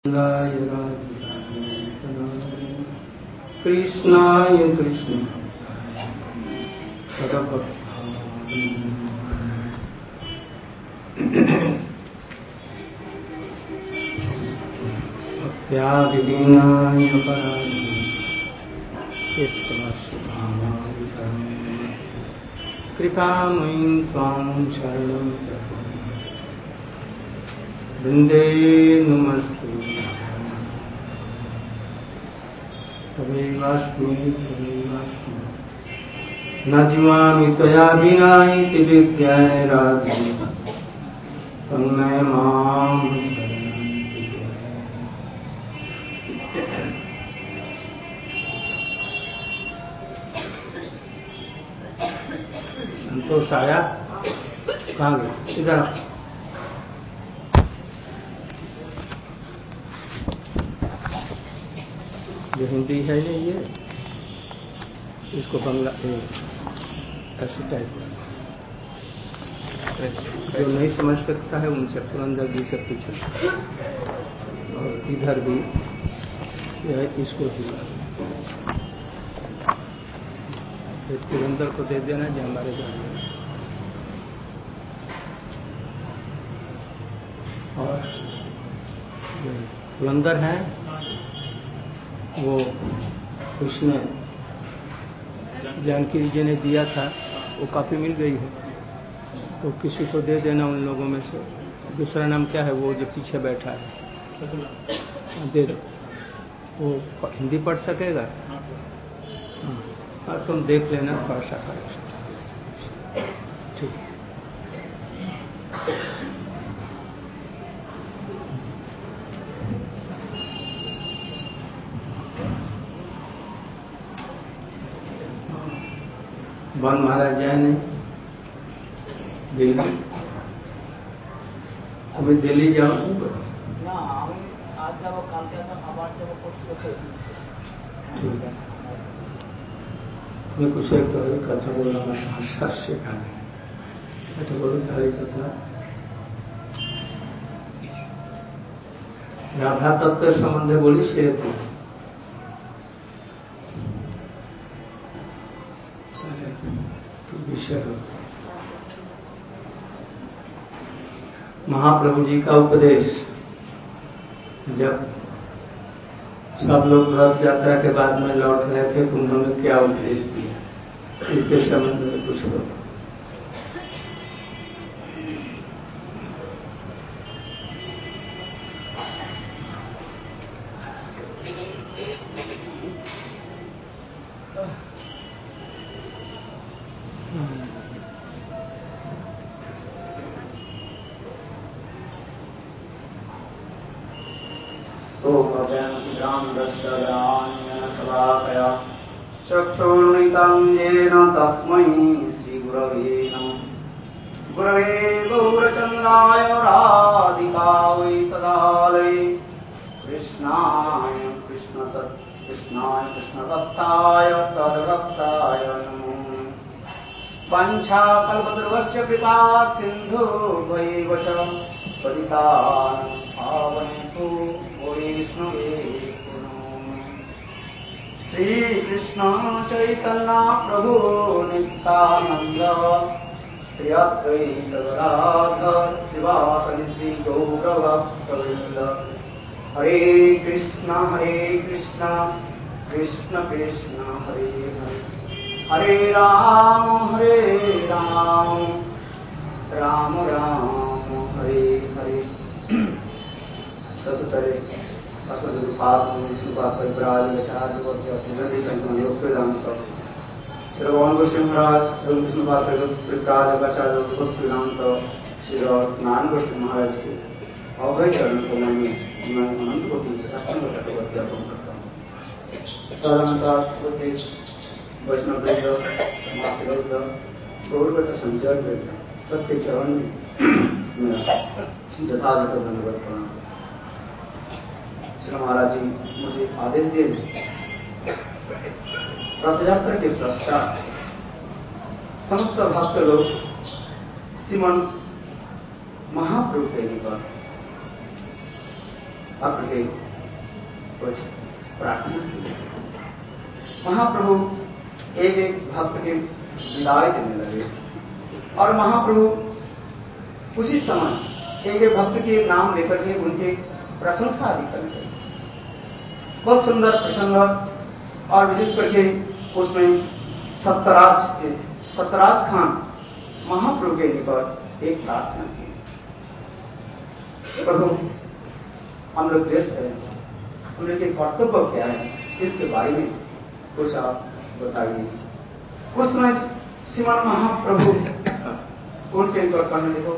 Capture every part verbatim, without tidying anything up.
कृष्णाय कृष्ण भक्त्या विलीनाय कृपामयीं त्वां शरणं वृन्दे नमस्ते तवैवास्मि तवैवास्मि न जीवामि त्वया विना इति विज्ञाय राधे तन्मय मां संतोष आया। कहाँ गए? इधर जो हिंदी है नहीं ये, इसको बंगला ऐसे टाइप जो नहीं समझ सकता है उनसे पुरंदर जी से पूछे, और इधर भी यह इसको भी पुरंदर को दे देना जो हमारे घर में। और पुरंदर है वो उसने जानकी जी ने दिया था, वो काफी मिल गई है, तो किसी को दे देना उन लोगों में से। दूसरा नाम क्या है वो जो पीछे बैठा है, दे दो। वो हिंदी पढ़ सकेगा? हाँ, तुम देख लेना भाषा का। ठीक है। वन महाराज जाए नहीं दिल्ली, अभी दिल्ली जाओ ना। आज जाओ, कल जाओ, आबाद जाओ, ठीक है। मैं कुछ एक कथा बोलना भाषा से कहा तो बोलो सारी कथा राधा तत्व संबंध बोली से थी। विषय महाप्रभु जी का उपदेश, जब सब लोग रथ यात्रा के बाद में लौट रहे थे तो उन्होंने क्या उपदेश दिया, इसके संबंध में कुछ लोग। चक्षुर्नितं येन तस्मै श्रीगुरवे नमः। गुरवे गौरचन्द्राय राधिकायै तदालये कृष्णाय कृष्णतत् कृष्णाय कृष्णतत्ताय तद्भक्ताय नमो। वञ्चाकल्पतरुश्च कृपा सिन्धुभ्यैव च पतितानां पावनेभ्यो वैष्णवेभ्यो श्री कृष्ण चैतन्य प्रभु नित्यानंद श्री अद्वैत गदाधर श्रीवासदि श्री गौरभक्तवृंद। हरे कृष्ण हरे कृष्ण कृष्ण कृष्ण हरे हरे, हरे राम हरे राम राम राम हरे हरे। सबसे पहले अस्मद्गुरुपाद विष्णुपाद परिव्राज आचार्य वर्ग संतन योग वेदांत श्री भगवान गोस्वामी महाराज एवं विष्णुपाद परिव्राज आचार्य भक्त वेदांत श्री नारायण गोस्वामी महाराज के अवैध चरण कमल में मैं अनंत कोटि साष्टांग दंडवत ज्ञापन करता हूँ। तदनंतर उपस्थित वैष्णव वृंद, मातृवृंद, गौरवत संजय वृंद सबके चरण में मेरा यथायथ दंडवत प्रणाम। श्री महाराज जी मुझे आदेश दिए रथ यात्रा के पश्चात समस्त भक्त लोग श्रीमन महाप्रभु के निकट अपने कुछ प्रार्थना की। महाप्रभु एक एक भक्त के विदाई देने लगे और महाप्रभु उसी समय एक एक भक्त के नाम लेकर के उनके प्रशंसा आदि करने लगे। बहुत सुंदर प्रसंग और विशेष करके उसमें सत्यराज सत्यराज खान महाप्रभु के निकट एक प्रार्थना की, प्रभु हम लोग व्यस्त हैं, हम लोग के कर्तव्य क्या है, इसके बारे में कुछ आप बताइए। उस समय श्रीमान महाप्रभु उनके निकट कहने देखो,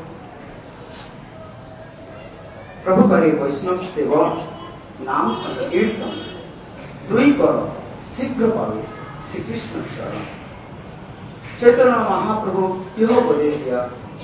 प्रभु करे वैष्णव सेवा नाम संकीर्तन दुई करो शीघ्र पावे श्री कृष्ण शरण। चैतन्य महाप्रभु यह उपदेश दिया,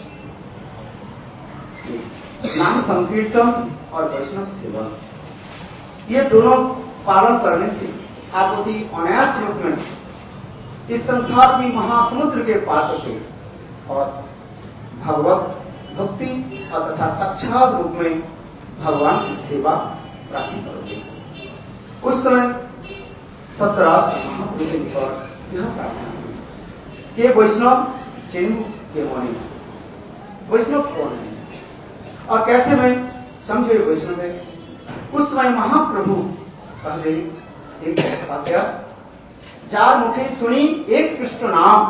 नाम संकीर्तन और वैष्णव सेवा ये दोनों पालन करने से आप अति अनायास रूप में इस संसार में महासमुद्र के पार करके और भगवत भक्ति और तथा साक्षात रूप में भगवान की सेवा प्राप्त करोगे। उस समय सत्यराज महाप्रभु के निकट यह प्रार्थना की कि वैष्णव चिन्ह के मणि, वैष्णव कौन है और कैसे मैं समझे वैष्णव है। उस समय महाप्रभु कहते एक वाक्य, जार मुखे सुनी एक कृष्ण नाम,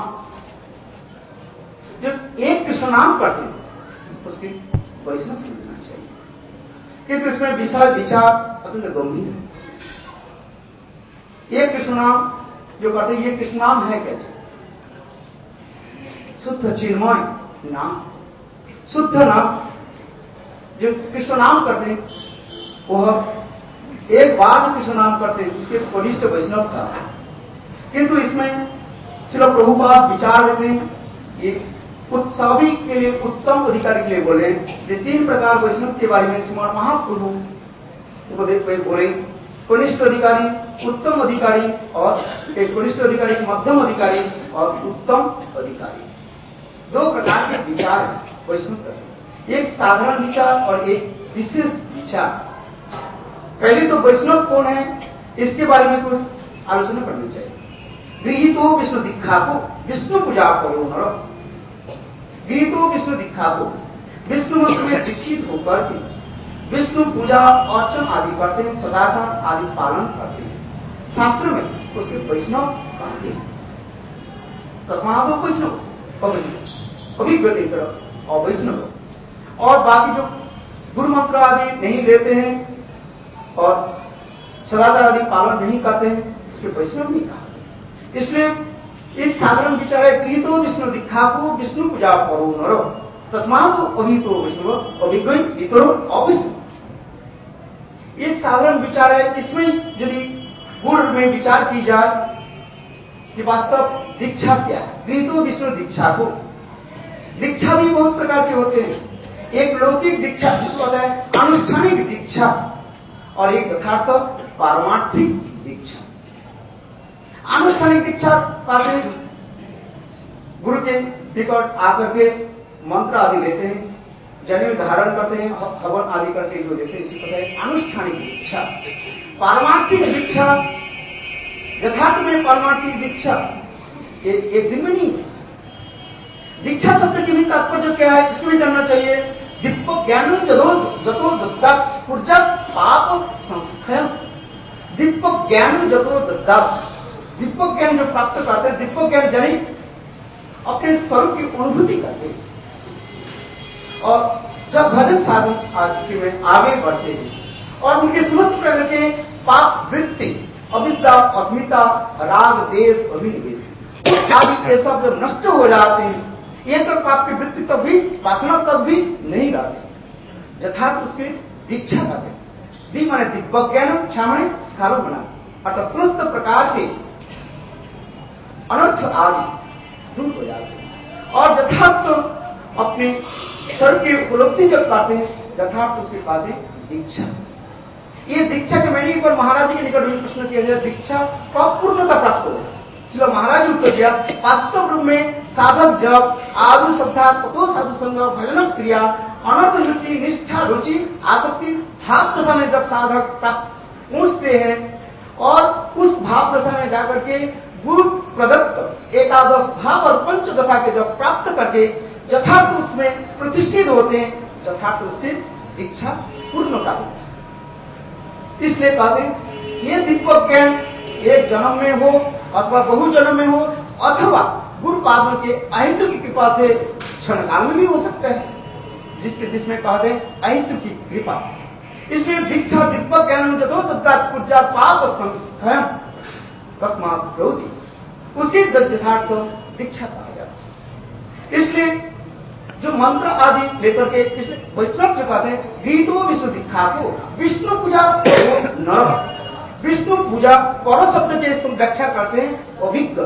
जो एक कृष्ण नाम करते हैं उसकी वैष्णव समझना चाहिए, किंतु इसमें विषय विचार अत्यंत गंभीर है। एक कृष्ण नाम जो करते हैं, ये कृष्ण नाम है कैसे? शुद्ध चिन्मय नाम, शुद्ध नाम जो कृष्ण नाम करते हैं, वह एक बार जो कृष्ण नाम करते हैं उसके वरिष्ठ वैष्णव था। किंतु इसमें श्रील प्रभुपाद विचार देते हैं, ये सभी के लिए उत्तम अधिकारी के लिए बोले, ये तीन प्रकार वैष्णव के बारे में श्रीमान महाप्रभु उपदेश में बोले, कनिष्ठ अधिकारी, उत्तम अधिकारी और एक कनिष्ठ अधिकारी, मध्यम अधिकारी और उत्तम अधिकारी। दो प्रकार के विचार वैष्णव करते, एक साधारण विचार और एक विशेष विचार। पहले तो वैष्णव कौन है इसके बारे में कुछ आलोचना करनी चाहिए। गृहीतो विष्णु दीक्षा को विष्णु पूजा करो नरो, गृहीतो विष्णु दीक्षा को विष्णु मंत्र में दीक्षित होकर के विष्णु पूजा अर्चन आदि करते हैं, सदाचार आदि पालन करते हैं, शास्त्र में उसके वैष्णव कहते हैं। तस्मादो वैष्णव अभिज्ञ तरफ और वैष्णव, और बाकी जो गुरु मंत्र आदि नहीं लेते हैं और सदाचार आदि पालन नहीं करते हैं उसके वैष्णव नहीं कहा। इसलिए एक साधारण विचार है, गृहीतो विष्णु दीक्षा को विष्णु पूजा करो नरो, तस्मादो अभितो वैष्णव अभिज्ञ इतरो अविष्णु। एक साधारण विचार है, इसमें यदि गुण में विचार की जाए कि वास्तव दीक्षा क्या है। गृहीतो विष्णु दीक्षा को, दीक्षा भी बहुत प्रकार के होते हैं, एक लौकिक दीक्षा जिसको होता है अनुष्ठानिक दीक्षा और एक यथार्थ पारमार्थिक दीक्षा। अनुष्ठानिक दीक्षा पाते गुरु के निकट आकर के मंत्र आदि लेते हैं, जनेऊ धारण करते हैं, हवन आदि करके जो लेते हैं, इसी कहते हैं अनुष्ठानिक दीक्षा। पारमार्थिक दीक्षा, यथार्थ में पारमार्थिक दीक्षा ये एक दिन में नहीं। दीक्षा शब्द की भी तात्पर्य क्या है इसको भी जानना चाहिए। दीपक ज्ञान जदो जतो दत्ता ऊर्जा पाप संस्खयन, दीपक ज्ञान जतो दत्ता, दीपक ज्ञान जो प्राप्त करते हैं, दीपक ज्ञान जानी अपने स्वरूप की अनुभूति करते हैं और जब भजन साधन आदि में आगे बढ़ते हैं और उनके समस्त प्रकार के पाप वृत्ति, अविद्या, अस्मिता, राग, देश, अभिनिवेश आदि ये सब जब नष्ट हो जाते हैं, ये तो पाप की वृत्ति तब भी, वासना तब भी नहीं रहती। यथार्थ उसके दीक्षा करते, दी माने दीपक ज्ञान, इच्छा माने स्खालन बना, अर्थात समस्त प्रकार के अनर्थ आदि दूर हो जाते हैं और यथार्थ अपने स्वर की उपलब्धि जब पाते हैं, यथार्थ उसके पाते दीक्षा। ये दीक्षा के मैंने एक बार महाराज के निकट में प्रश्न किया जाए, दीक्षा कब पूर्णता प्राप्त हो? इसलिए महाराज उत्तर दिया, वास्तव रूप में साधक जब आदु श्रद्धा तत्व साधु संग भजन क्रिया अनर्थ वृत्ति निष्ठा रुचि आसक्ति भाव दशा में जब साधक पहुंचते हैं और उस भाव दशा में जाकर के गुरु प्रदत्त एकादश भाव और पंच दशा के जब प्राप्त करके यथार्थ उसमें प्रतिष्ठित होते हैं, यथार्थ उसकी दीक्षा पूर्णता होती है। इसलिए कहते हैं ये दिव्य ज्ञान एक जन्म में हो अथवा बहु जन्म में हो अथवा गुरु पादों के अहित की कृपा से क्षणकाल में भी हो सकता है, जिसके जिसमें कहते हैं अहित की कृपा। इसलिए दीक्षा दिव्य ज्ञान जदो सद्दात पूजा पाप संस्खयम तस्मात् प्रवृत्ति, उसकी यथार्थ दीक्षा कहा जाता है। इसलिए जो मंत्र आदि लेकर के इस वैष्णव जो कहते हैं गीतो विष्णु दीक्षा को विष्णु पूजा नर, विष्णु पूजा पर शब्द के व्याख्या करते हैं अभिज्ञ,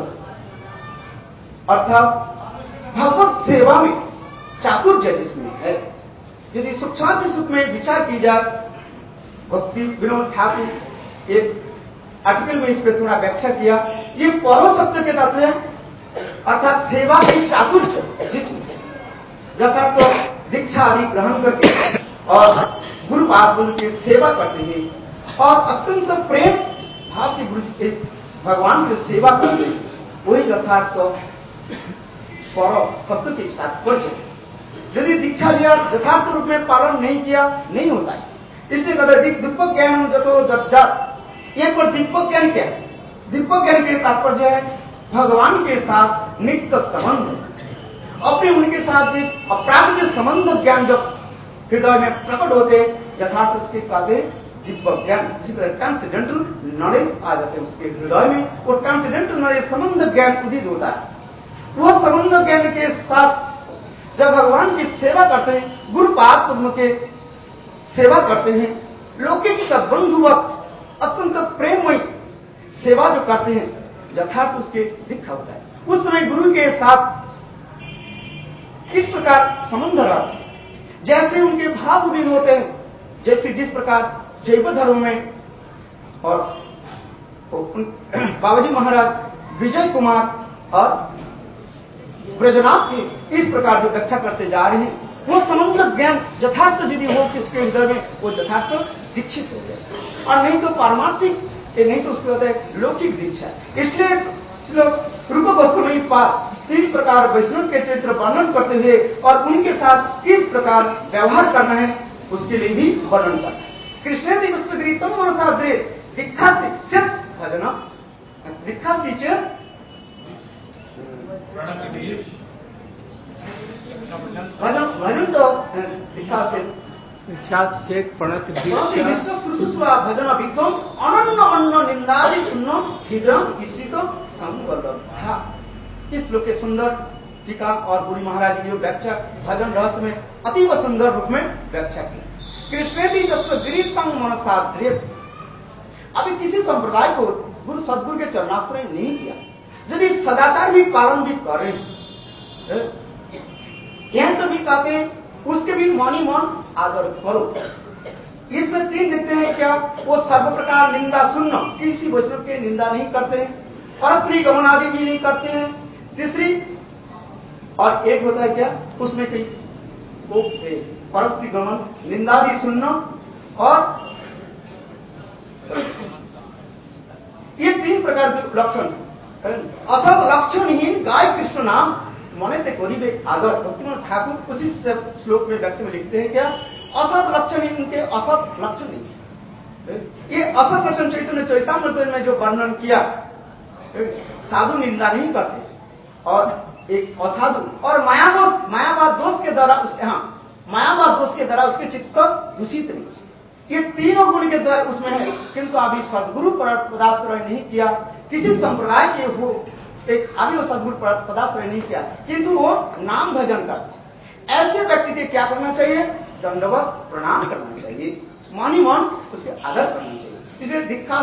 अर्थात भगवत सेवा में चातुर्य जिसमें है। यदि सूक्ष्माति सूक्ष्म में विचार की जाए, भक्ति विनोद ठाकुर एक आर्टिकल में इस पर थोड़ा व्याख्या किया, ये पर शब्द के तत्व है अर्थात सेवा की चातुर्य जिसमें यथार्थ दीक्षा आदि ग्रहण करके और गुरु पाद की सेवा करते हैं और अत्यंत प्रेम भाव से गुरु के भगवान की सेवा करते हैं, वही यथार्थ पर शब्द के तात्पर्य। यदि दीक्षा लिया यथार्थ रूप में पालन नहीं किया नहीं होता है। इसलिए कहते दिव्य ज्ञान जतो जज्जात, ये पर दिव्य ज्ञान क्या है? दिव्य ज्ञान के तात्पर्य है भगवान के साथ नित्य संबंध, अपने उनके साथ एक अपराध संबंध ज्ञान जब हृदय में प्रकट होते यथार्थ उसके कहते दिव्य ज्ञान। इसी तरह ट्रांसेंडेंटल नॉलेज आ जाते हैं उसके हृदय में, वो ट्रांसेंडेंटल नॉलेज संबंध ज्ञान उदित होता है। वह संबंध ज्ञान के साथ जब भगवान की सेवा करते हैं, गुरु पाद पद्म के सेवा करते हैं, लौकिक सद्बंधुवत अत्यंत प्रेममय सेवा जो करते हैं यथार्थ उसके दीक्षा होता है। उस समय गुरु के साथ किस प्रकार संबंध रहता है, जैसे उनके भाव उदित होते हैं, जैसे जिस प्रकार जैव धर्म में और बाबाजी महाराज विजय कुमार और ब्रजनाथ के इस प्रकार जो व्याख्या करते जा रहे हैं, वो संबंध ज्ञान यथार्थ यदि हो किसके हृदय में, वो यथार्थ दीक्षित हो जाए, और नहीं तो पारमार्थिक, नहीं तो उसको होता है लौकिक दीक्षा। इसलिए रूप गोस्वामी पाद तीन प्रकार वैष्णव के चरित्र वर्णन करते हुए और उनके साथ किस प्रकार व्यवहार करना है उसके लिए भी वर्णन करना है। कृष्ण दिग्रीतम मनसाद्रे दीक्षा चेत भजना, दीक्षा चेत भजन भजन तो दीक्षा से चेत प्रणत भजन विद्वम अनन्न अन्न निंदादि सुन्न हृदय ईशित संगलब्धा। इस श्लोक के सुंदर टीका और गुरु महाराज की व्याख्या भजन रहस्य में अतीव सुंदर रूप में व्याख्या की। कृष्णेति गिरीतम मनसाद्रिय, अभी किसी संप्रदाय को गुरु सदगुरु के चरणाश्रय नहीं किया, यदि सदाचार भी पालन भी कर रहे यह तो भी कहते हैं उसके भी मौनी मौन आदर करो। इसमें तीन देखते हैं क्या, वो सर्व प्रकार निंदा सुनना, किसी वैष्णव के निंदा नहीं करते हैं, परस्त्री गमन आदि भी नहीं करते हैं। तीसरी और एक होता है क्या, उसमें कई वो परस्त्री गमन निंदादि सुनना और ये तीन प्रकार के लक्षण। असब लक्षणहीन गाय कृष्ण नाम मने ते गरीबे आदर। भक्तिनाथ ठाकुर उसी श्लोक में व्याख्या में लिखते हैं क्या, असत लक्षण इनके असत लक्षण नहीं। ये असत लक्षण चैतन्य चैतामृत में जो वर्णन किया, साधु निंदा नहीं करते और एक असाधु और मायावाद मायावाद दोष के द्वारा उसके हाँ मायावाद दोष के द्वारा उसके चित्त दूषित नहीं, ये तीनों गुण के द्वारा उसमें है। किंतु अभी सदगुरु पर पदाश्रय नहीं किया, किसी संप्रदाय के हो एक अभी वो सदगुरु पर पदाश्रय नहीं किया, किंतु वो नाम भजन करते। ऐसे व्यक्ति के क्या करना चाहिए, दंडवत प्रणाम करना चाहिए, मानी मान उसके आदर करना चाहिए। इसे दीक्षा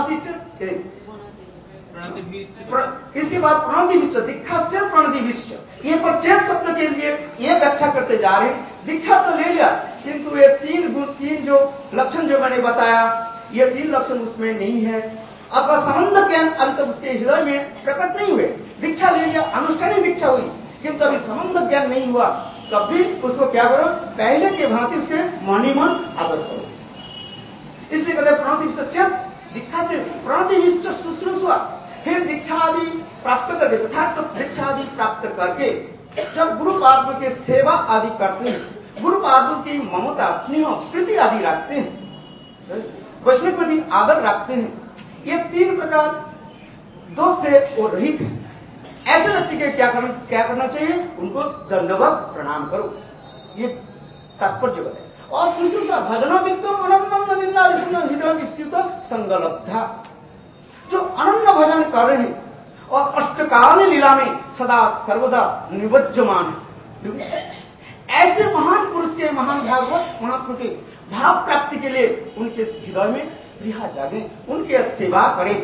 इसके बाद प्रणति विश्व दीक्षा से प्रणति विश्व, ये प्रचेत शब्द के लिए ये व्याख्या करते जा रहे हैं। दीक्षा तो ले लिया, किंतु ये तीन गुण तीन जो लक्षण जो मैंने बताया, ये तीन लक्षण उसमें नहीं है। अब संबंध ज्ञान अभी तक उसके हृदय में प्रकट नहीं हुए। दीक्षा ले लिया, अनुष्ठानिक दीक्षा हुई, किंतु अभी संबंध ज्ञान नहीं हुआ, तब भी उसको क्या करो, पहले के भांति उसके मनी मन आदर करो। इसलिए कहते हैं प्रणति विश्व दीक्षा से प्रणति विश्व शुश्रूषा, फिर दीक्षा आदि प्राप्त करके यथार्थ दीक्षा आदि प्राप्त करके जब गुरु पाद के सेवा आदि करते हैं, गुरु पाद की ममता स्नेह प्रीति आदि रखते हैं, वैष्णव प्रति आदर रखते हैं, ये तीन प्रकार दोष से वो रहित है। ऐसे व्यक्ति के क्या करना क्या करना चाहिए? उनको दंडवत प्रणाम करो, ये तात्पर्य बताए। और शुश्रूषा भजन वित्तम अनन्य निंदा हृदय विस्मित संगलब्धा, जो अनन्य भजन कर रहे हैं और अष्टकाल लीला में सदा सर्वदा निवज्जमान है, ऐसे महान पुरुष के, महान भागवत महापुरुष के भाव प्राप्ति के लिए उनके हृदय में स्पृहा जागे, उनके सेवा करें।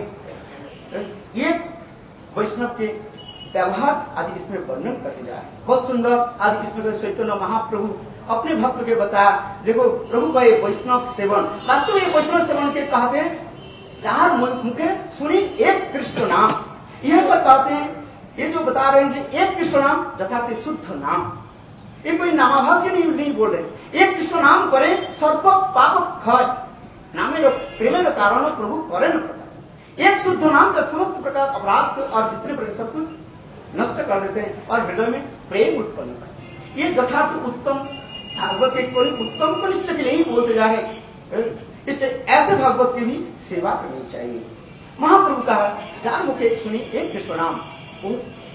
ये वैष्णव के व्यवहार आदि इसमें वर्णन करते जा रहे हैं, बहुत सुंदर। आदि इसमें चैतन्य महाप्रभु अपने भक्त के बताया, देखो प्रभु का ये वैष्णव सेवन, वास्तव ये वैष्णव सेवन के कहते हैं चार मुखे सुनी एक कृष्ण नाम, यह पर कहते हैं, ये जो बता रहे हैं कि एक कृष्ण नाम यथार्थ शुद्ध नाम, ये कोई नामाभास नहीं, नहीं बोल रहे। एक कृष्ण नाम करे सर्प पाप खय नामे प्रेम कारण प्रभु करे न प्रकाश, एक शुद्ध नाम का समस्त प्रकार अपराध और जितने प्रकार सब कुछ नष्ट कर देते हैं और हृदय में प्रेम उत्पन्न करते हैं। ये यथार्थ उत्तम भागवत के कोई उत्तम कनिष्ठ के लिए ही बोलते जा रहे, इससे ऐसे भागवत की भी सेवा करनी चाहिए। महाप्रभु कहा चार मुखे सुनी एक कृष्ण नाम, वो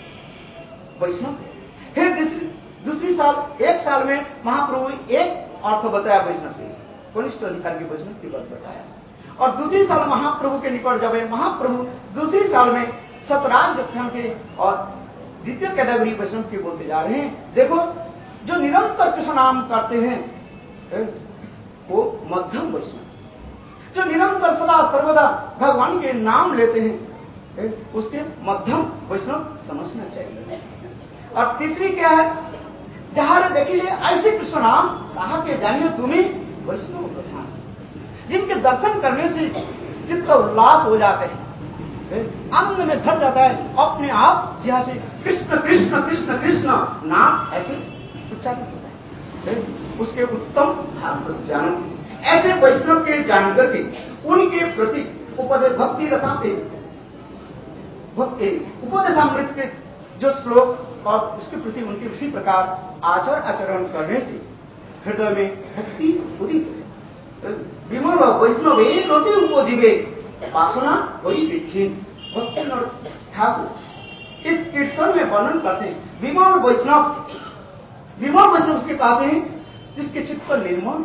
वैष्णव है। फिर दूसरी साल एक साल में महाप्रभु एक अर्थ बताया वैष्णव के, कनिष्ठ अधिकार के वैष्णव की बात बताया, और दूसरी साल महाप्रभु के निकट जब महाप्रभु दूसरी साल में सतराज रक्षण के और द्वितीय कैटेगरी वैष्णव के बोलते जा रहे हैं। देखो जो निरंतर कृष्ण नाम करते हैं वो मध्यम वैष्णव, जो निरंतर सदा सर्वदा भगवान के नाम लेते हैं उसके मध्यम वैष्णव समझना चाहिए। और तीसरी क्या है? जहां देखिए ऐसे कृष्ण नाम कहा के जानिए तुम्हें वैष्णव प्रधान, जिनके दर्शन करने से चित्त उल्लास हो जाते हैं, आनंद में भर जाता है, अपने आप जहां से कृष्ण कृष्ण कृष्ण कृष्ण नाम ऐसे उच्चारण होता है, उसके उत्तम भागवत जानो। ऐसे वैष्णव के जानकर के उनके प्रति उपदेश भक्ति रसा पे भक्ति उपदेशामृत के जो श्लोक और उसके प्रति उनके उसी प्रकार आचरण आचरण करने से हृदय में भक्ति उदित है। विमल वैष्णव रोते उपजीवे वासना वही विखीन। भक्ति ठाकुर इस कीर्तन में वर्णन करते हैं विमल वैष्णव, विमल वैष्णव उसके कहते हैं जिसके चित्त निर्मल,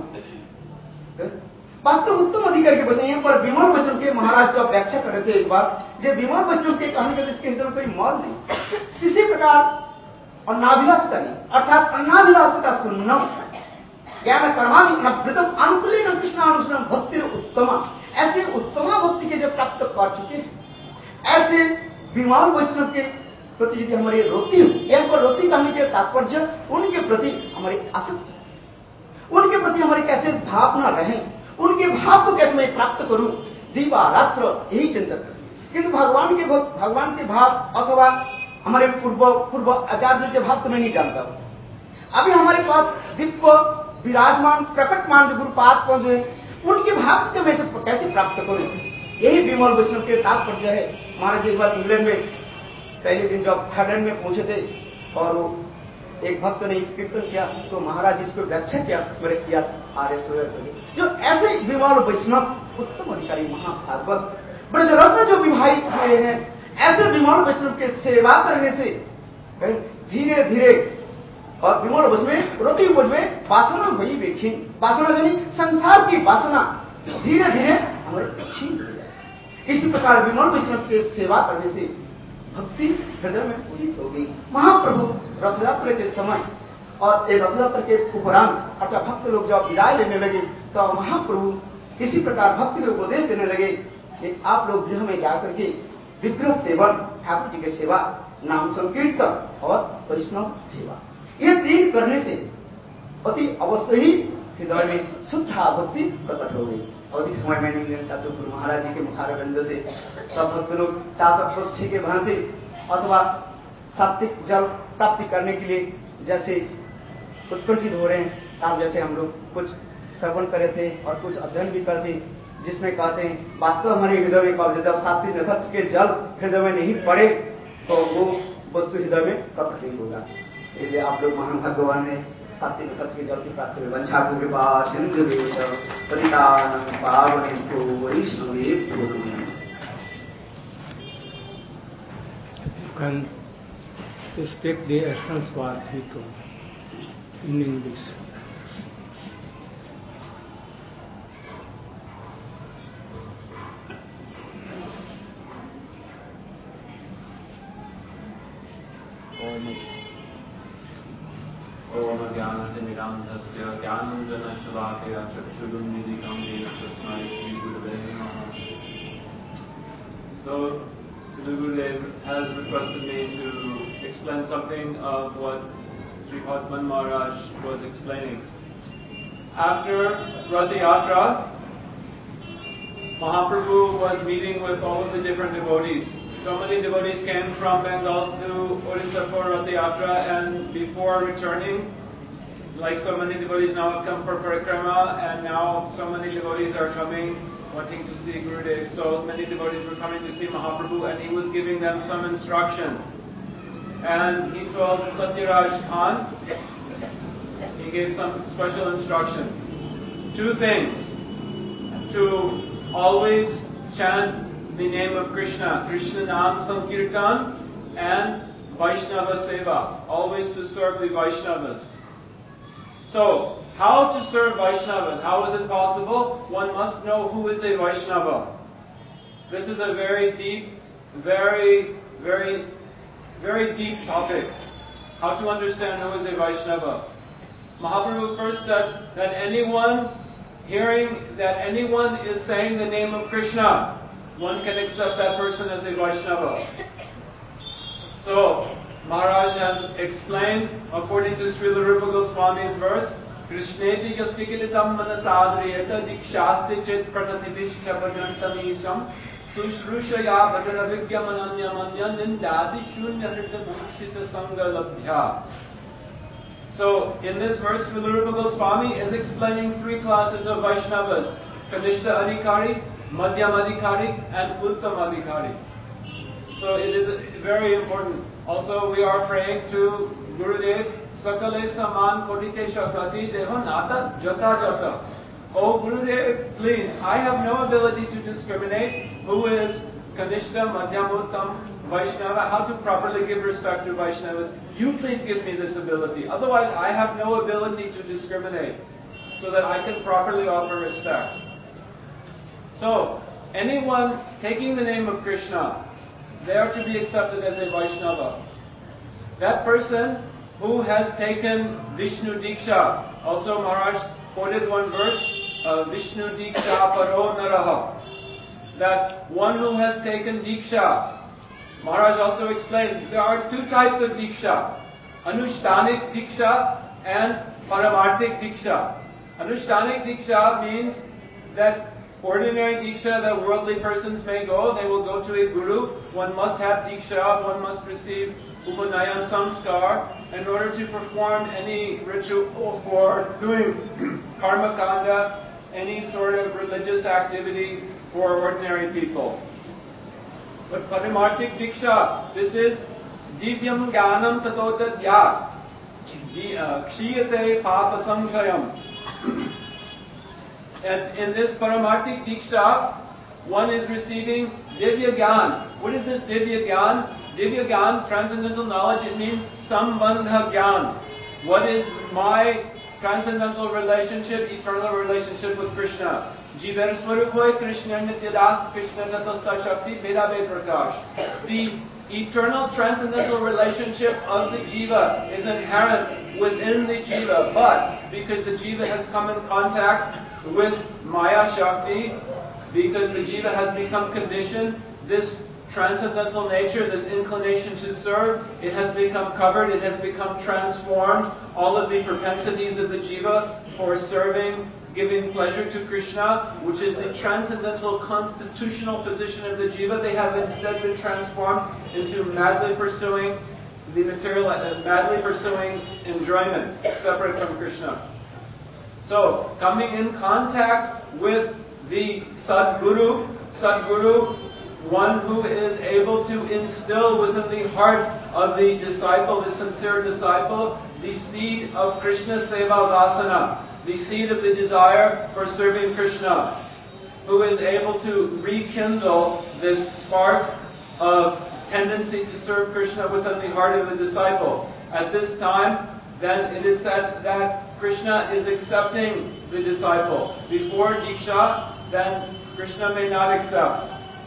वास्तव उत्तम अधिकार के वैष्णव। यहाँ पर विमल वैष्णव के महाराज का व्याख्या कर रहे थे एक बार, जो विमल वैष्णव के कहने के जिसके हृदय में कोई मल नहीं, इसी प्रकार अन्नाभिलाषता नहीं, अर्थात अन्नाभिलाषता सुन्नम ज्ञान कर्मानुकृतम अनुकूल कृष्णानुष्ठान भक्ति उत्तमा, ऐसे उत्तमा भक्ति के जो प्राप्त कर चुके हैं, ऐसे विमल वैष्णव के प्रति यदि हमारी रोती हो, यहाँ पर रोती कहने के तात्पर्य उनके प्रति हमारी आसक्ति, उनके प्रति हमारी कैसे भावना रहे, उनके भाव को कैसे मैं प्राप्त करूं, दीवा रात्र यही चिंतन करें। किंतु भगवान के भगवान के भाव अथवा हमारे पूर्व पूर्व आचार्य के भाव तो मैं नहीं जानता हूं। अभी हमारे पास दिव्य विराजमान प्रकटमान जो गुरुपाद पहुंचे उनके भाव को मैं कैसे प्राप्त करूं, यही विमल वैष्णव के तात्पर्य है। महाराज एक बार इंग्लैंड में पहले दिन जब थाईलैंड में पहुंचे थे और वो एक भक्त ने इस कीर्तन किया तो महाराज इसको व्याख्या किया मेरे किया आर्य जो ऐसे विमल वैष्णव उत्तम अधिकारी महाभागवत ब्रजरत्न जो विवाहित हुए हैं, ऐसे विमल वैष्णव के सेवा करने से धीरे धीरे और विमल वैष्णव में रोती में वासना हुई बेखीन, वासना यानी संसार की वासना धीरे धीरे हमारे छीन हो जाए। इसी प्रकार विमल वैष्णव के सेवा करने से भक्ति हृदय में उदित हो गई। महाप्रभु रथयात्रा के समय और एक रथयात्रा के उपरांत अर्थात भक्त लोग जब विदाई लेने लगे तो महाप्रभु इसी प्रकार भक्ति को उपदेश देने लगे कि आप लोग गृह में जाकर के विग्रह सेवन, ठाकुर जी की सेवा, नाम संकीर्तन और वैष्णव सेवा, ये तीन करने से अति अवश्य ही हृदय में शुद्ध भक्ति प्रकट हो गई। और इस समय मैंने इंग्लैंड छात्र गुरु महाराज जी के मुखारबिंद से सब भक्त लोग चातक पक्षी के भांति अथवा सात्विक जल प्राप्ति करने के लिए जैसे उत्कंठित हो रहे हैं, आप जैसे हम लोग कुछ श्रवण करे थे और कुछ अध्ययन भी करते, जिसमें कहते हैं वास्तव हमारे हृदय में कब जब सात्विक नक्षत्र के जल हृदय में नहीं पड़े तो वो वस्तु हृदय में कपट नहीं होगा। इसलिए आप लोग महान भगवान ने सात्विक नक्षत्र के जल की प्राप्ति में वंशा को कृपा सिंधु पतितान पावनेभ्यो वैष्णवेभ्यो can speak the essence what he told in English. ओम ज्ञानतिमिरान्धस्य ज्ञानञ्जनशलाकया चक्षुरुन्मीलितं येन तस्मै श्रीगुरवे नमः. So, Sri Gurudev has requested me to explain something of what Sri Padman Maharaj was explaining. After Ratha Yatra, Mahaprabhu was meeting with all of the different devotees. So many devotees came from Bengal to Odisha for Ratha Yatra, and before returning, like so many devotees now have come for Parikrama, and now so many devotees are coming wanting to see Gurudev. So many devotees were coming to see Mahaprabhu, and he was giving them some instruction. And he told Satyaraj Khan, he gave some special instruction. Two things. To always chant the name of Krishna, Krishna Nam Sankirtan, and Vaishnava Seva, always to serve the Vaishnavas. So, how to serve Vaishnavas? How is it possible? One must know who is a Vaishnava. This is a very deep, very, very, very deep topic. How to understand who is a Vaishnava. Mahaprabhu first said that anyone hearing that anyone is saying the name of Krishna, one can accept that person as a Vaishnava. So, Maharaj has explained, according to Srila Rupa Goswami's verse, Krishneti yasikilitam manasadriyeta dikshasti chit pranatibishcha bhajantamisham sushrushaya bhajana vigyamananya manya nindadi shunya hrita muksita sangha labdhya. So, in this verse, Srila Rupa Goswami is explaining three classes of Vaishnavas: Kanishta Adhikari, Madhyam Adhikari, and Uttam Adhikari. So it is very important. Also, we are praying to Gurudev, Sakale Saman Kodite Shakati Devanata Jata Jata. Oh Gurudev, please, I have no ability to discriminate who is Kanishta, Madhyam, Uttam, Vaishnava, how to properly give respect to Vaishnavas. You please give me this ability. Otherwise, I have no ability to discriminate so that I can properly offer respect. So, anyone taking the name of Krishna, they are to be accepted as a Vaishnava. That person who has taken Vishnu Diksha, also Maharaj quoted one verse, uh, Vishnu Diksha Paro Naraha, that one who has taken Diksha, Maharaj also explained, there are two types of Diksha, Anushtanik Diksha and Paramarthik Diksha. Anushtanik Diksha means that ordinary Diksha that worldly persons may go, they will go to a Guru. One must have Diksha, one must receive Upanayan Samskar in order to perform any ritual for doing Karma Kanda, any sort of religious activity for ordinary people. But Paramarthik Diksha, this is Divyam Gyanam Tatotadhyat, Kshiyate Papa Samshayam. And in this Paramarthik Diksha, one is receiving Divya Gyan. What is this Divya Gyan? Divya Gyan, transcendental knowledge, it means Sambandha Gyan. What is my transcendental relationship, eternal relationship with Krishna? Jivar Swarupoy Krishna Nityadas Krishna Tatastha Shakti Vedabed Prakash. The eternal transcendental relationship of the Jiva is inherent within the Jiva, but because the Jiva has come in contact with Maya Shakti, because the Jiva has become conditioned, this transcendental nature, this inclination to serve, it has become covered, it has become transformed. All of the propensities of the Jiva for serving, giving pleasure to Krishna, which is the transcendental constitutional position of the Jiva, they have instead been transformed into madly pursuing the material, uh, madly pursuing enjoyment, separate from Krishna. So, coming in contact with the Sadguru, Sadguru, one who is able to instill within the heart of the disciple, the sincere disciple, the seed of Krishna Seva Vasana, the seed of the desire for serving Krishna, who is able to rekindle this spark of tendency to serve Krishna within the heart of the disciple. At this time, then it is said that Krishna is accepting the disciple. Before Diksha, then Krishna may not accept.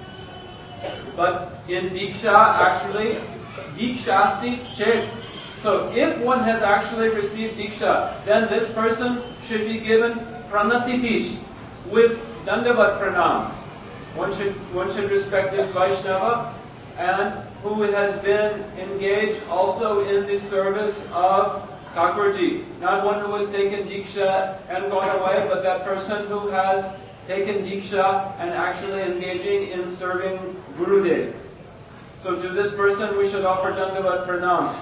But in Diksha, actually, Dikshasti Chet. So if one has actually received Diksha, then this person should be given Pranati Bish with Dandavat Pranams. One should, one should respect this Vaishnava, and who has been engaged also in the service of Thakurji. Not one who has taken Diksha and gone away, but that person who has taken Diksha and actually engaging in serving Gurudev. So to this person we should offer Dandavat Pranams.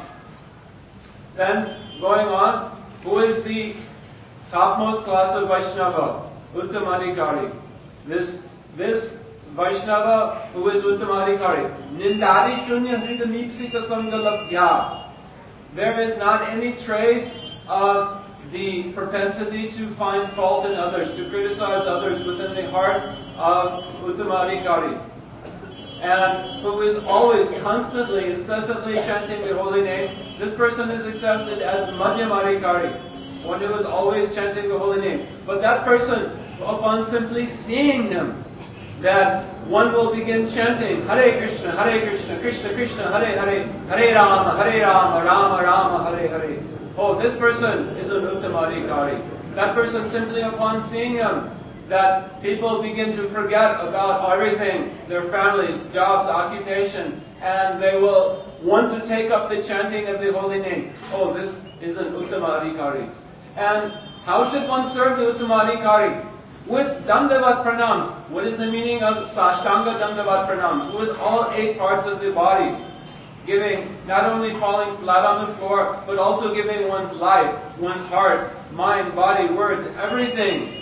Then, going on, who is the topmost class of Vaishnava? Uttamadhikari. This, this Vaishnava who is Uttamadhikari. Nindari shunya hrita nipsita sangalabhya. There is not any trace of the propensity to find fault in others, to criticize others within the heart of Uttamadhikari. And who is always, constantly, incessantly chanting the holy name. This person is accepted as Madhyamadhikari, one who is always chanting the holy name. But that person, upon simply seeing him, that one will begin chanting Hare Krishna, Hare Krishna, Krishna Krishna, Hare Hare, Hare Rama, Hare Rama, Rama Rama, Hare Hare. Oh, this person is an Uttamadhikari. That person, simply upon seeing him, that people begin to forget about everything, their families, jobs, occupation, and they will want to take up the chanting of the holy name. Oh, this is an Uttamadhikari. And how should one serve the Uttamadhikari? With Dandavat Pranams. What is the meaning of Sashtanga Dandavat Pranams? With all eight parts of the body. Giving, not only falling flat on the floor, but also giving one's life, one's heart, mind, body, words, everything.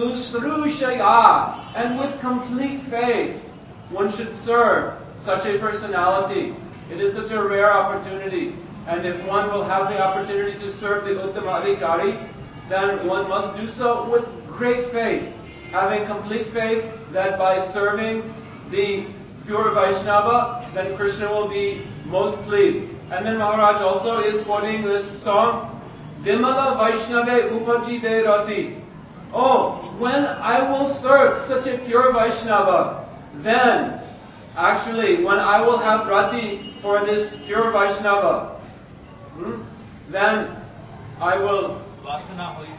Susrushaya. And with complete faith, one should serve such a personality. It is such a rare opportunity. And if one will have the opportunity to serve the Uttamadhikari, then one must do so with great faith, having complete faith that by serving the pure Vaishnava, then Krishna will be most pleased. And then Maharaj also is quoting this song, Vimala Vaishnave Upajive Rati. Oh, when I will serve such a pure Vaishnava, then, actually, when I will have Rati for this pure Vaishnava, hmm, then I will Vasana hoibe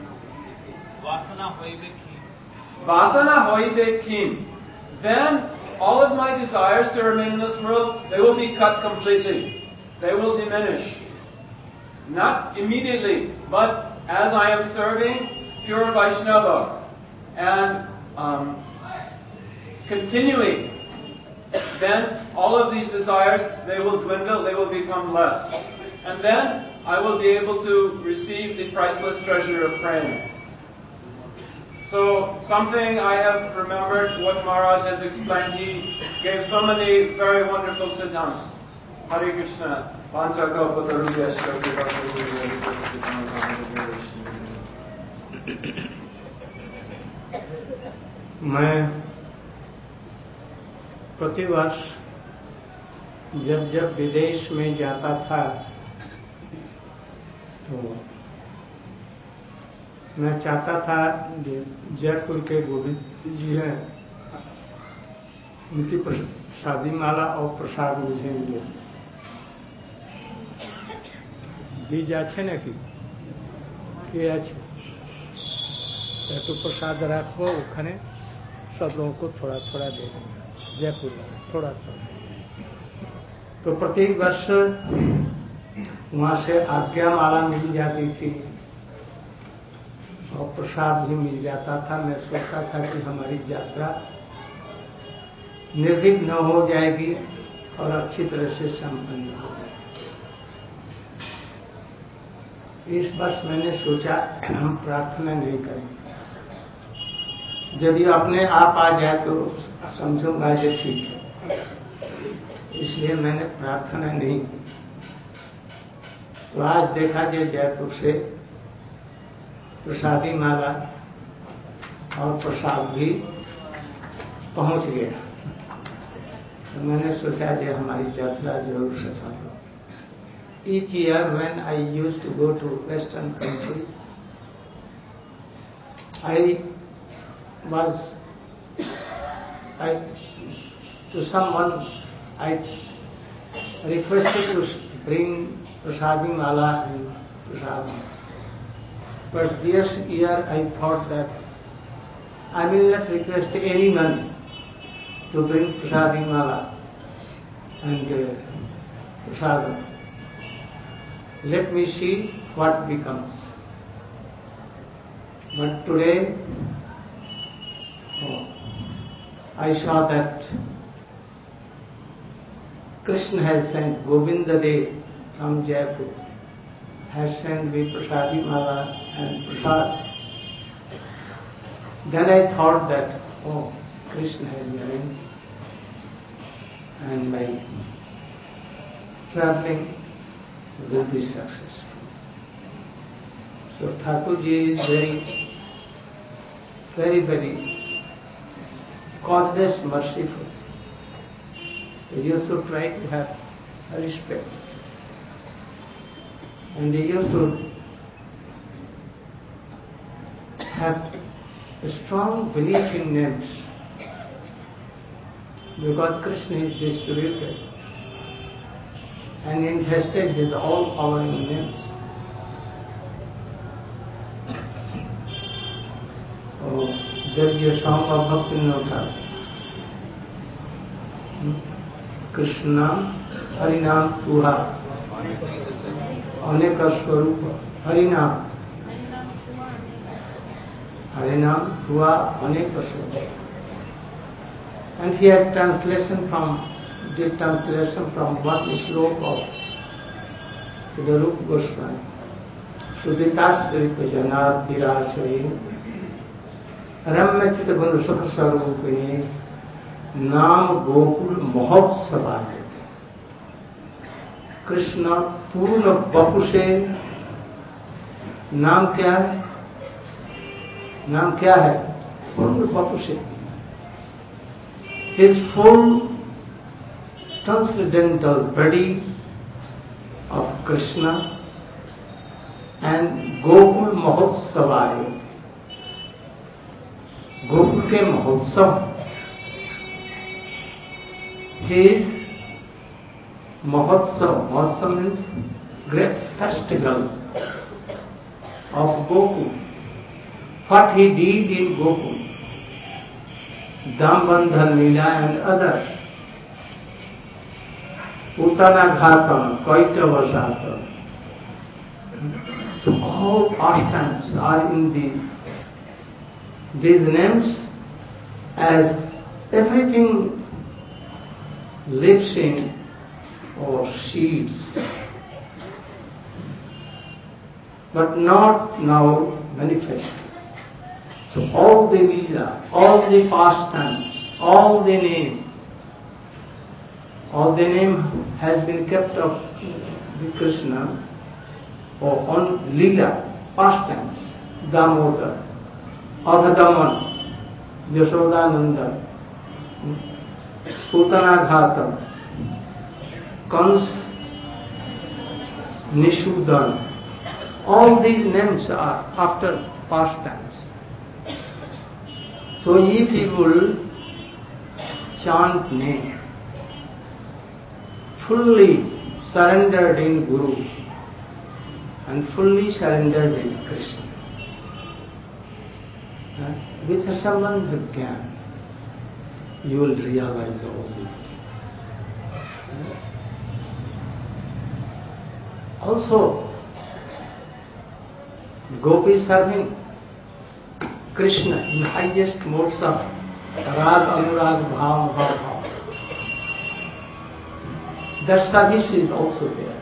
Vasana hoibe Vasana hoibe kim. Then all of my desires to remain in this world, they will be cut completely. They will diminish. Not immediately, but as I am serving pure Vaishnava and um, continuing, then all of these desires, they will dwindle, they will become less. And then I will be able to receive the priceless treasure of prema. So, something I have remembered what Maharaj has explained. He gave so many very wonderful siddhants. Hare Krishna. मैं प्रतिवर्ष जब जब विदेश में जाता था तो मैं चाहता था जयपुर के गोविंद जी हैं, उनकी शादी माला और प्रसाद मुझे मिले। बीज আছে নাকি কে আছে একটু প্রসাদ রাখবো ওখানে सब लोगों को थोड़ा थोड़ा दे देंगे जयपुर में थोड़ा थोड़ा। तो प्रत्येक वर्ष वहां से आज्ञा माला मिल जाती थी और प्रसाद भी मिल जाता था। मैं सोचता था कि हमारी यात्रा निर्विघ्न हो जाएगी और अच्छी तरह से संपन्न हो जाएगी। इस वर्ष मैंने सोचा हम प्रार्थना नहीं करेंगे, यदि अपने आप आ जाए तो समझूंगा ये ठीक है, इसलिए मैंने प्रार्थना नहीं की। तो आज देखा जाए जयपुर से प्रसादी माला और प्रसाद भी पहुंच गया, तो मैंने सोचा कि हमारी यात्रा जरूर सफल हो। Each year when I used to go to Western countries, I was, I, to someone I requested to bring Prasadi Mala and Prasad. But this year I thought that I will not request anyone to bring Prasadi Mala and uh, Prasad. Let me see what becomes. But today, oh, I saw that Krishna has sent Govinda Dev from Jaipur, has sent me Prasadi Mala and Prasad. Then I thought that, oh, Krishna has arranged, and my traveling will be successful. So Thakurji is very, very, very causeless, merciful. You should try to have respect. And you should have a strong belief in names, because Krishna is distributed and invested his all power in names. Oh, there is a song of Bhaktivinoda Thakur. Krishna Harinam Tuha Aneka Swarupa Harinam Harinam Tuha Aneka Swarupa. And he had translation from, did translation from one sloka of Srila Rupa Goswami. Suditasri Pajanatirachayi Ramya Chitta Gundu Sukha Sarupini Naam Gokul Mahotsavaya. Krishna पूर्ण बपु से, नाम क्या है? नाम क्या है? पूर्ण बपु से. His full transcendental body of Krishna and Gokul Mahotsavaya. Gokul ke Mahotsav. His Mahotsav, Mahotsav means great festival of Gokul. What he did in Gokul, Dambandhan Leela and others, Utana Ghatam, Kaitava Shatam. So all pastimes are in the, these names, as everything lives in or seeds, but not now manifest. So all the lila, all the pastimes, all the name, all the name has been kept of the Krishna or on lila, pastimes, Damodar, Avadaman, Yashodananda, Putanaghatam, Kans, Nishudan. All these names are after pastimes. So if you will chant name, fully surrendered in Guru and fully surrendered in Krishna, with a sambandha jnana, you will realize all these things. Also, gopis serving Krishna in highest modes of Rag, Anurag, Bhav, Bhav, Bhav. That service is also there.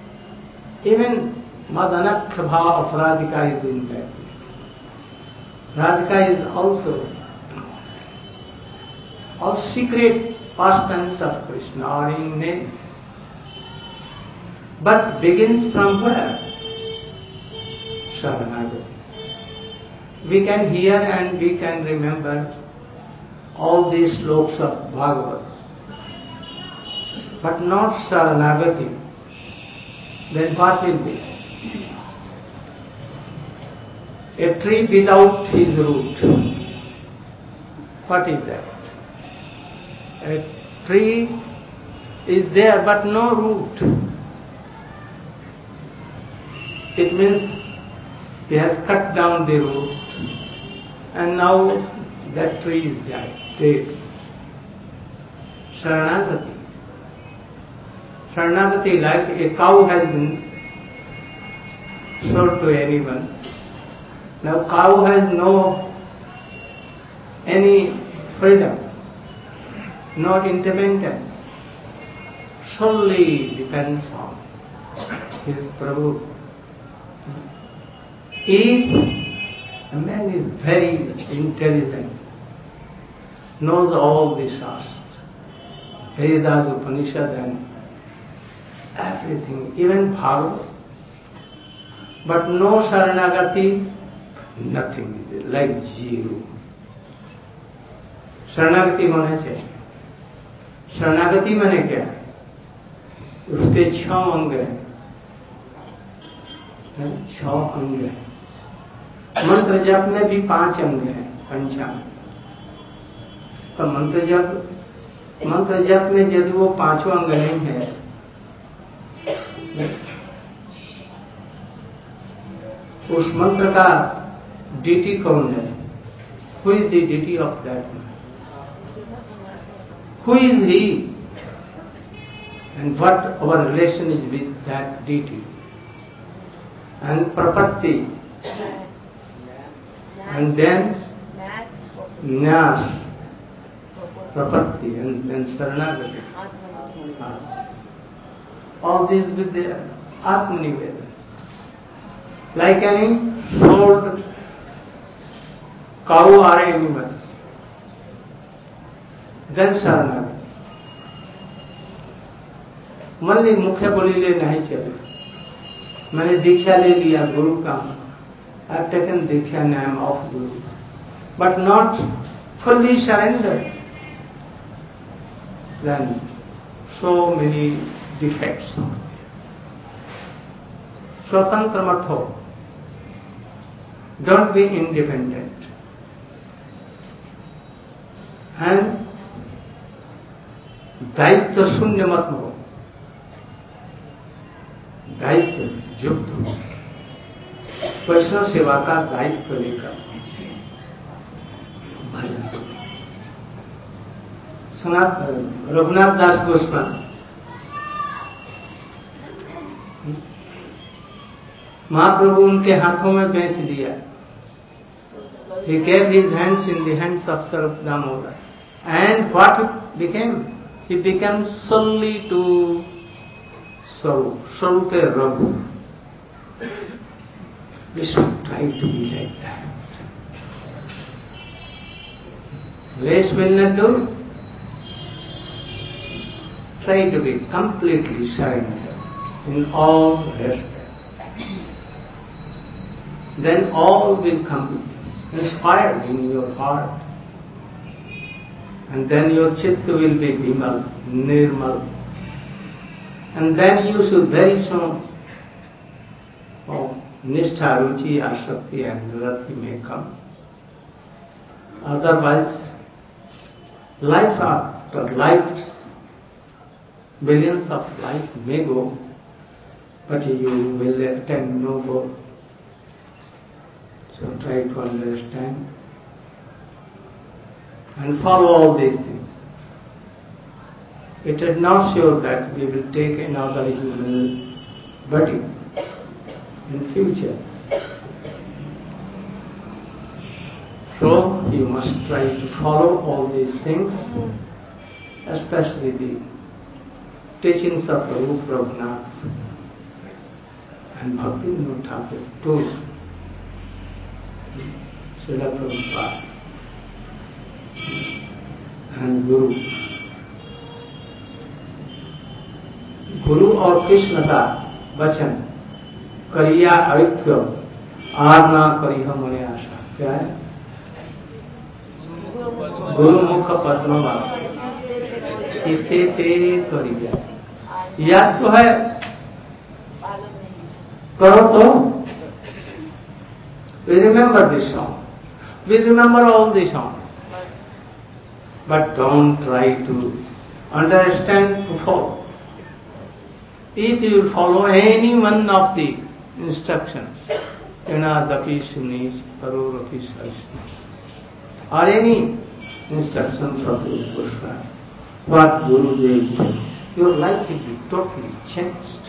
Even Madanakha Bhav of Radhika is doing that. Radhika is also all secret pastimes of Krishna or in name. But begins from where? Sharanagati. We can hear and we can remember all these slokas of Bhagavad, but not Sharanagati. Then what will be? A tree without his root. What is that? A tree is there but no root. It means he has cut down the root and now that tree is dead. dead. Sharanagati. Sharanagati, like a cow has been sold to anyone. Now cow has no any freedom, no independence, solely depends on his Prabhu. If a man is very intelligent, knows all the Shastra, Vedas, Upanishad and everything, even Bhagavad, but no Sharanagati, nothing, like zero. शरणागति होना चाहिए. शरणागति माने क्या? उसके छह अंग हैं, छह अंग हैं. मंत्र जप में भी पांच अंग हैं, पंचांग. तो मंत्र जप मंत्र जप में यदि वो पांचों अंग नहीं है, उस मंत्र का डीटी कौन है? Who is the deity of that man? Who is he? And what our relation is with that deity? And prapatti. And then nyas, prapatti, and then saranagati. All these with the Atmaniveda. Like any sold cow or animal. Then Sharanagati. मान ली मुख्य बोली ले नहीं चले, मैंने दीक्षा ले लिया गुरु का, I have taken Diksha name of Guru, but not fully surrendered. Then so many defects. स्वतंत्र मत हो. Don't be independent. And दायित्व शून्य मत हो. दायित्व युक्त हो. वैष्णव सेवा का दायित्व लेकर भजन. सनातन रघुनाथ दास गोस्वामी महाप्रभु उनके हाथों में बेच दिया. He gave his hands in the hands of Sarup Damodar. And what became? He became solely to Sarup, Sarup Raghu. We should try to be like that. Less will not do. Try to be completely surrendered in all respect. Then all will come inspired in your heart. And then your chitta will be bimal, nirmal. And then you should very soon, oh, nishtha, ruchi, asakti and rati may come. Otherwise, life after life, billions of life may go, but you will attain no goal. So try to understand and follow all these things. It is not sure that we will take another human body in future. So you must try to follow all these things, especially the teachings of Prabhu Prabhunath and Bhaktivinoda Thakur too. Srila Prabhupada and Guru. गुरु और कृष्ण का वचन करिया ऐक्य are ना करी हम मने आशा। क्या है? गुरु मुख पद्म ते करिया, याद तो है, करो तो। We remember this song, we remember all the song, but don't try to understand to follow. If you follow any one of the instructions, Yanadapi Sunis, Karorapi Saisna, or any instructions of the Krishna, what Guru Dev said, your life will be totally changed.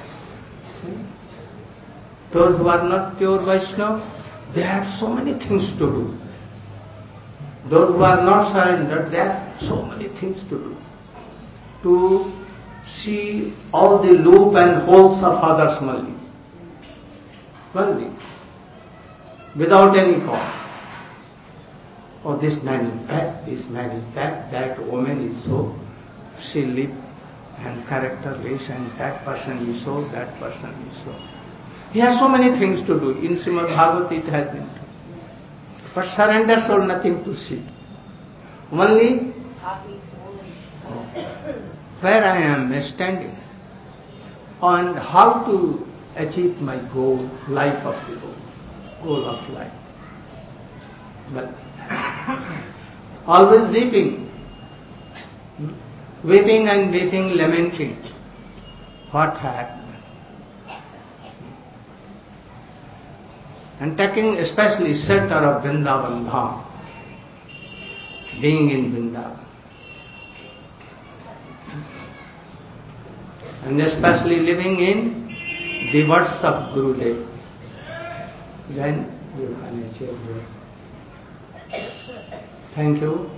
Those who are not pure Vaishnava, they have so many things to do. Those who are not surrendered, they have so many things to do. To see all the loop and holes of others only. Only. Without any cause. Oh, this man is bad, this man is that, that woman is so, she live and characterless, and that person is so, that person is so. He has so many things to do. In Srimad Bhagavad it has been. But surrender soul, nothing to see. Only where I am standing and how to achieve my goal, life of the goal, goal of life. But always weeping, weeping and weeping, lamenting. What happened? And taking especially shelter of Vrindavan Dham, being in Vrindavan. And especially living in the words of Gurudev. Then you can achieve it. Thank you.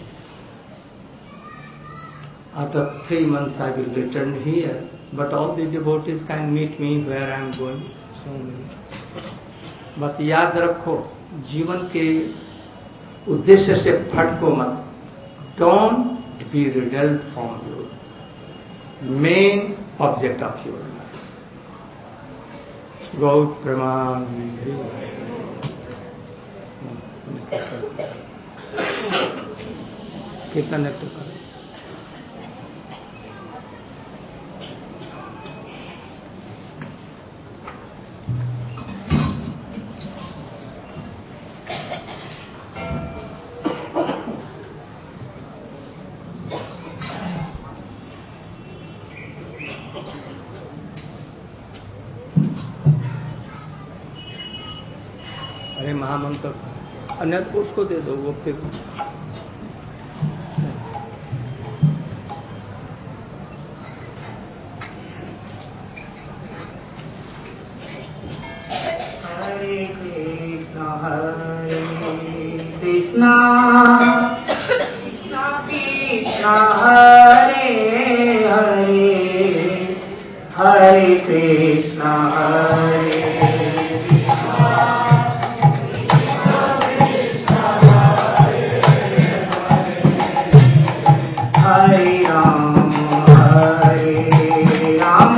After three months I will return here, but all the devotees can meet me where I am going. So many. But याद रखो, जीवन के उद्देश्य से भटको मत. Don't be riddled from your main object of your life. गौ प्रमाण कीर्तन तो करो. महामंत्र अन्यथा उसको दे दो, वो फिर हरे कृष्णा हरे कृष्णा कृष्णा कृष्णा हरे हरे हरे कृष्णा हरे Hare Ram, Hare Ram,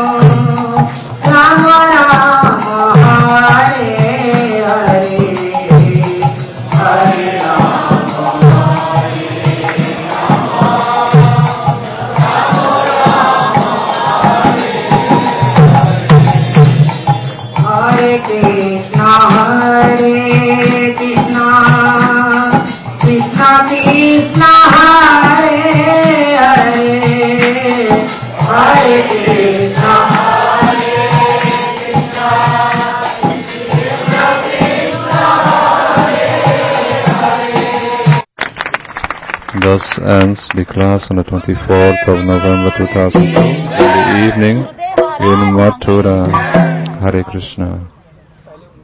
Ram Ram, Hare Hare, Hare Ram, Hare Ram, Hare Krishna, Hare Krishna, Krishna Krishna, Hare Hare Krishna, Hare Krishna, Krishna Krishna, Hare Hare. Thus ends the class on the twenty-fourth of November two thousand two in the evening in Mathura. Hare Krishna.